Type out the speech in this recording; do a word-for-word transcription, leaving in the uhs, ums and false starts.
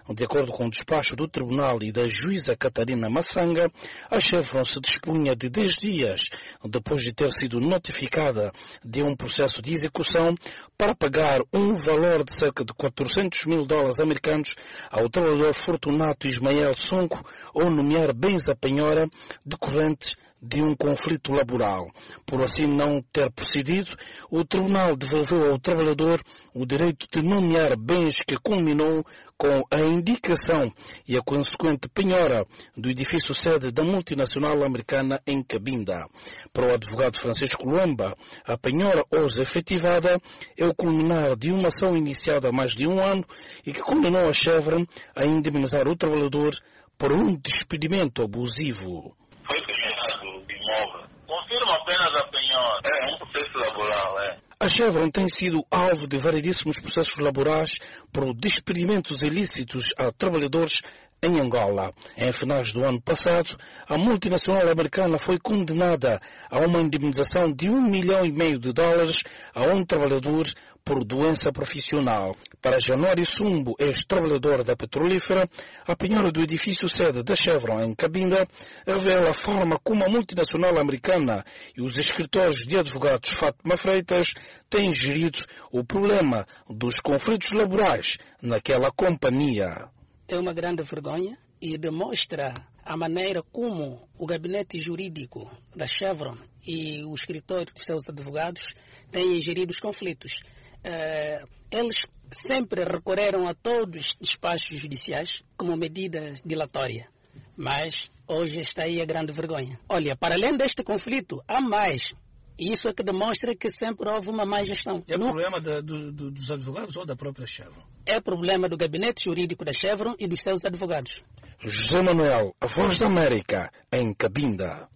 De acordo com o despacho do Tribunal e da juíza Catarina Massanga, a Chevron se dispunha de dez dias, depois de ter sido notificada de um processo de execução, para pagar um valor de cerca de quatrocentos mil dólares americanos ao trabalhador Fortunato Ismael Sonko, ou nomear bens à penhora decorrentes de um conflito laboral. Por assim não ter procedido, o tribunal devolveu ao trabalhador o direito de nomear bens, que culminou com a indicação e a consequente penhora do edifício sede da multinacional americana em Cabinda. Para o advogado Francisco Luamba, a penhora hoje efetivada é o culminar de uma ação iniciada há mais de um ano e que condenou a Chevron a indemnizar o trabalhador por um despedimento abusivo. Foi penhorado o imóvel. Confirma apenas a penhora. É um processo laboral, é. A Chevron tem sido alvo de variedíssimos processos laborais por despedimentos ilícitos a trabalhadores em Angola. Em finais do ano passado, a multinacional americana foi condenada a uma indemnização de um milhão e meio de dólares a um trabalhador por doença profissional. Para Januário Sumbo, ex-trabalhador da petrolífera, a penhora do edifício sede da Chevron em Cabinda revela a forma como a multinacional americana e os escritórios de advogados Fátima Freitas têm gerido o problema dos conflitos laborais naquela companhia. É uma grande vergonha e demonstra a maneira como o gabinete jurídico da Chevron e o escritório de seus advogados têm gerido os conflitos. Uh, eles sempre recorreram a todos os despachos judiciais como medida dilatória, mas hoje está aí a grande vergonha. Olha, para além deste conflito, há mais. E isso é que demonstra que sempre houve uma má gestão. É Não... problema da, do, do, dos advogados ou da própria Chevron? É problema do gabinete jurídico da Chevron e dos seus advogados. José Manuel, a Voz da América, em Cabinda.